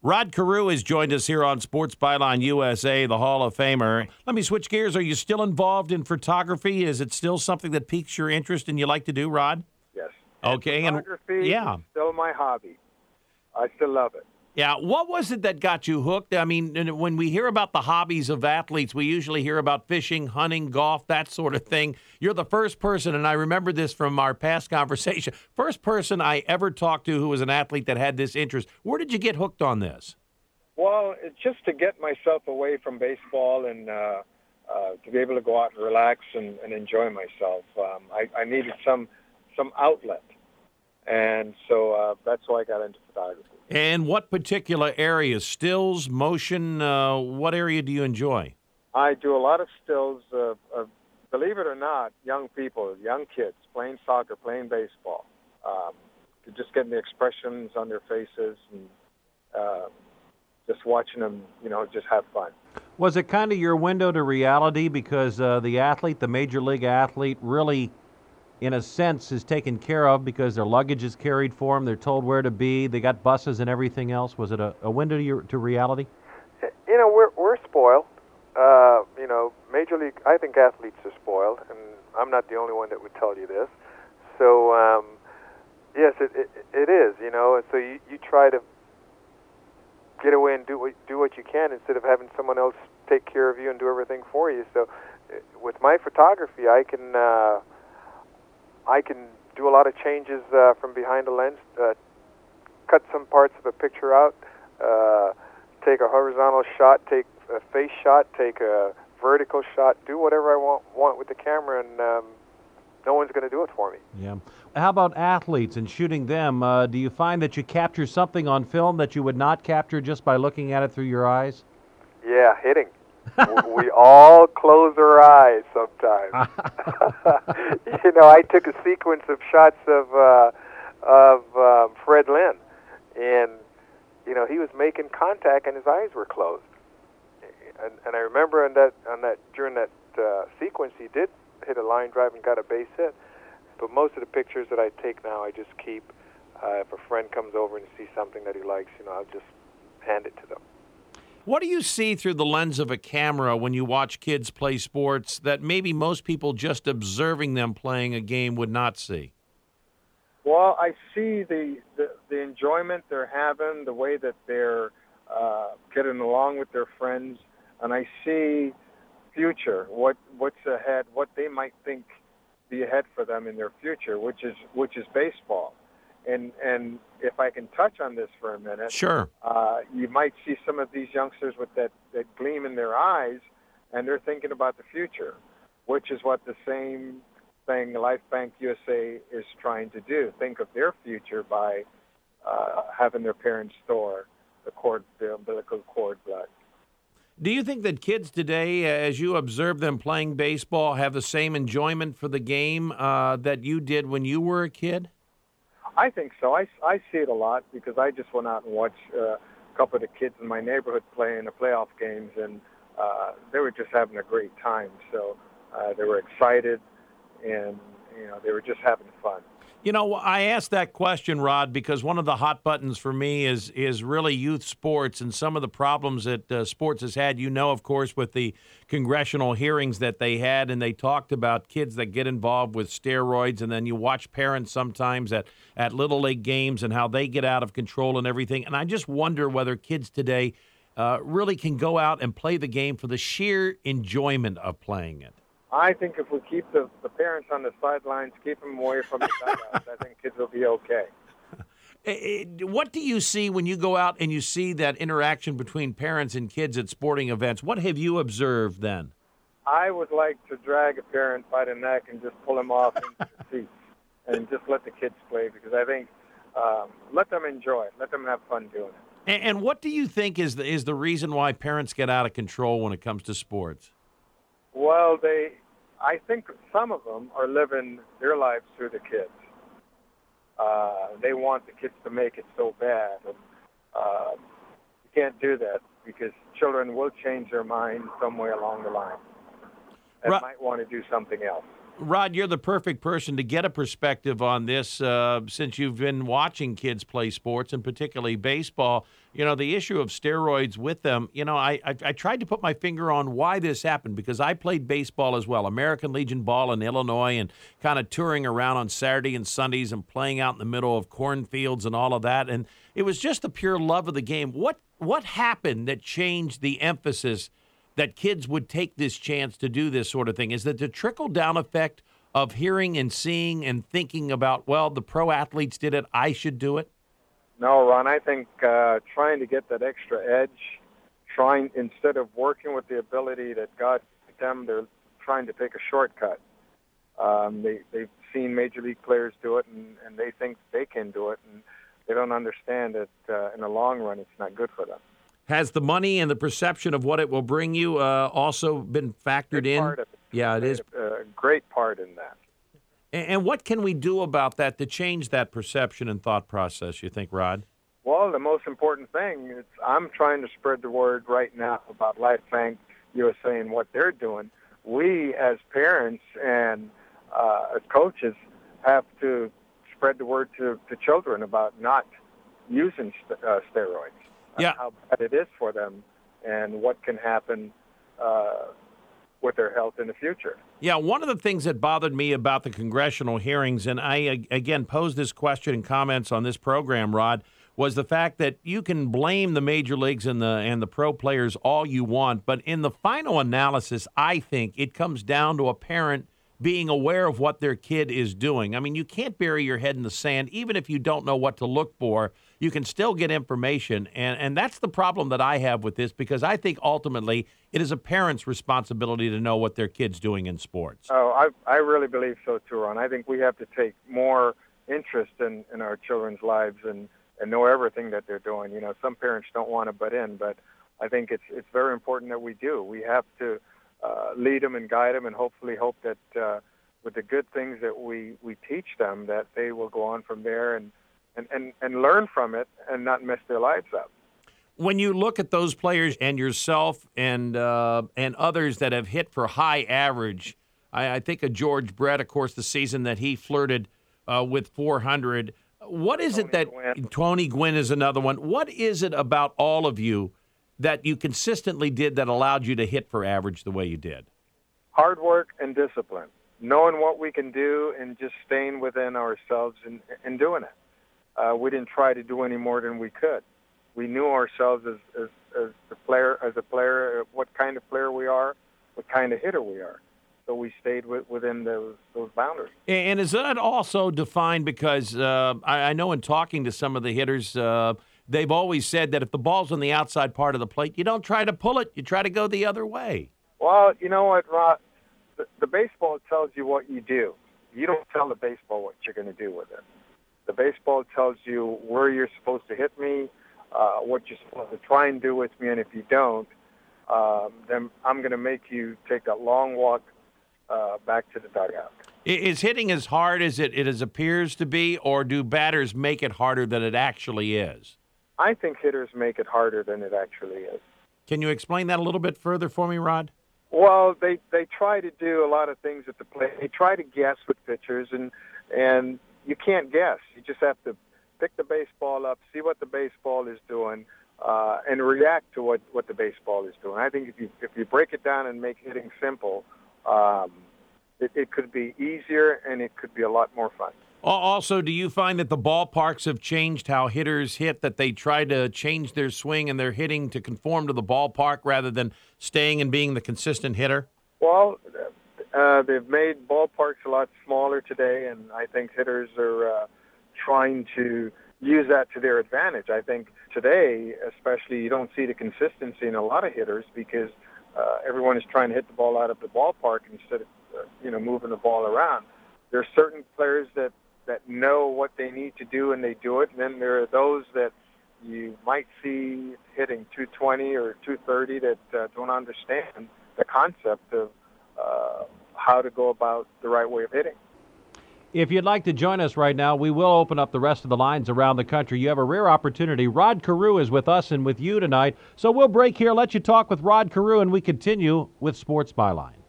Rod Carew has joined us here on Sports Byline USA, the Hall of Famer. Let me switch gears. Are you still involved in photography? Is it still something that piques your interest and you like to do, Rod? Yes. Okay. Photography is still my hobby. I still love it. Yeah, what was it that got you hooked? I mean, when we hear about the hobbies of athletes, we usually hear about fishing, hunting, golf, that sort of thing. You're the first person, and I remember this from our past conversation, first person I ever talked to who was an athlete that had this interest. Where did you get hooked on this? Well, it's just to get myself away from baseball and to be able to go out and relax and enjoy myself. I needed some outlet, and so that's why I got into photography. And what particular areas? Stills, motion, what area do you enjoy? I do a lot of stills, believe it or not, young people, young kids playing soccer, playing baseball, just getting the expressions on their faces and just watching them, just have fun. Was it kind of your window to reality because the athlete, the major league athlete, really, in a sense, is taken care of because their luggage is carried for them, they're told where to be, they got buses and everything else? Was it a window to reality? We're spoiled. Major league, I think athletes are spoiled, and I'm not the only one that would tell you this. So, yes, it is, and so you try to get away and do what you can instead of having someone else take care of you and do everything for you. So with my photography, I can do a lot of changes from behind the lens, cut some parts of a picture out, take a horizontal shot, take a face shot, take a vertical shot, do whatever I want with the camera, and no one's going to do it for me. Yeah. How about athletes and shooting them? Do you find that you capture something on film that you would not capture just by looking at it through your eyes? Yeah, hitting. We all close our eyes sometimes. I took a sequence of shots of Fred Lynn, and he was making contact and his eyes were closed. And I remember during that sequence, he did hit a line drive and got a base hit. But most of the pictures that I take now, I just keep. If a friend comes over and sees something that he likes, I'll just hand it to them. What do you see through the lens of a camera when you watch kids play sports that maybe most people just observing them playing a game would not see? Well, I see the enjoyment they're having, the way that they're getting along with their friends, and I see future, what's ahead, what they might think be ahead for them in their future, which is baseball. And if I can touch on this for a minute, sure. You might see some of these youngsters with that gleam in their eyes, and they're thinking about the future, which is what the same thing Life Bank USA is trying to do. Think of their future by having their parents store the umbilical cord blood. Do you think that kids today, as you observe them playing baseball, have the same enjoyment for the game that you did when you were a kid? I think so. I see it a lot because I just went out and watched a couple of the kids in my neighborhood play in the playoff games, and they were just having a great time. So they were excited, and they were just having fun. I asked that question, Rod, because one of the hot buttons for me is really youth sports and some of the problems that sports has had. Of course, with the congressional hearings that they had, and they talked about kids that get involved with steroids, and then you watch parents sometimes at Little League games and how they get out of control and everything. And I just wonder whether kids today really can go out and play the game for the sheer enjoyment of playing it. I think if we keep the parents on the sidelines, keep them away from the dugouts, I think kids will be okay. What do you see when you go out and you see that interaction between parents and kids at sporting events? What have you observed then? I would like to drag a parent by the neck and just pull him off into the seats and just let the kids play, because I think let them enjoy it. Let them have fun doing it. And what do you think is the reason why parents get out of control when it comes to sports? Well, I think some of them are living their lives through the kids. They want the kids to make it so bad. And, you can't do that because children will change their mind somewhere along the line and might want to do something else. Rod, you're the perfect person to get a perspective on this since you've been watching kids play sports, and particularly baseball. You know, the issue of steroids with them, you know, I tried to put my finger on why this happened because I played baseball as well, American Legion ball in Illinois, and kind of touring around on Saturday and Sundays and playing out in the middle of cornfields and all of that. And it was just the pure love of the game. What happened that changed the emphasis that kids would take this chance to do this sort of thing? Is that the trickle-down effect of hearing and seeing and thinking about, well, the pro athletes did it, I should do it? No, Ron, I think trying to get that extra edge, instead of working with the ability that God gave them, they're trying to take a shortcut. They've seen Major League players do it, and they think they can do it, and they don't understand that in the long run it's not good for them. Has the money and the perception of what it will bring you also been factored in? Part of it. Yeah, it is. A great part in that. And what can we do about that to change that perception and thought process, you think, Rod? Well, the most important thing is I'm trying to spread the word right now about Life Bank USA and what they're doing. We, as parents and as coaches, have to spread the word to children about not using steroids. Yeah. How bad it is for them and what can happen with their health in the future. Yeah, one of the things that bothered me about the congressional hearings, and I, again, posed this question in comments on this program, Rod, was the fact that you can blame the major leagues and the pro players all you want, but in the final analysis, I think it comes down to a parent being aware of what their kid is doing. I mean, you can't bury your head in the sand. Even if you don't know what to look for, you can still get information. And that's the problem that I have with this, because I think ultimately it is a parent's responsibility to know what their kid's doing in sports. Oh, I really believe so too, Ron. I think we have to take more interest in our children's lives and know everything that they're doing. You know, some parents don't want to butt in, but I think it's very important that we do. We have to lead them and guide them, and hopefully hope that with the good things that we teach them, that they will go on from there and learn from it and not mess their lives up. When you look at those players and yourself and others that have hit for high average, I think of George Brett, of course, the season that he flirted with 400. What is it that Tony Gwynn is another one? What is it about all of you that you consistently did that allowed you to hit for average the way you did? Hard work and discipline, knowing what we can do and just staying within ourselves and doing it. We didn't try to do any more than we could. We knew ourselves as a player, what kind of player we are, what kind of hitter we are. So we stayed within those boundaries. And is that also defined because I know in talking to some of the hitters, they've always said that if the ball's on the outside part of the plate, you don't try to pull it, you try to go the other way. Well, you know what, Rod? The baseball tells you what you do. You don't tell the baseball what you're going to do with it. The baseball tells you where you're supposed to hit me, what you're supposed to try and do with me, and if you don't, then I'm going to make you take a long walk back to the dugout. Is hitting as hard as it appears to be, or do batters make it harder than it actually is? I think hitters make it harder than it actually is. Can you explain that a little bit further for me, Rod? Well, they try to do a lot of things at the plate. They try to guess with pitchers, and you can't guess. You just have to pick the baseball up, see what the baseball is doing, and react to what the baseball is doing. I think if you break it down and make hitting simple, it could be easier and it could be a lot more fun. Also, do you find that the ballparks have changed how hitters hit, that they try to change their swing and their hitting to conform to the ballpark rather than staying and being the consistent hitter? Well, they've made ballparks a lot smaller today, and I think hitters are trying to use that to their advantage. I think today, especially, you don't see the consistency in a lot of hitters because everyone is trying to hit the ball out of the ballpark instead of moving the ball around. There are certain players that know what they need to do and they do it, and then there are those that you might see hitting 220 or 230 that don't understand the concept of how to go about the right way of hitting. If you'd like to join us right now, we will open up the rest of the lines around the country. You have a rare opportunity. Rod Carew is with us and with you tonight. So we'll break here, let you talk with Rod Carew, and we continue with Sports Byline.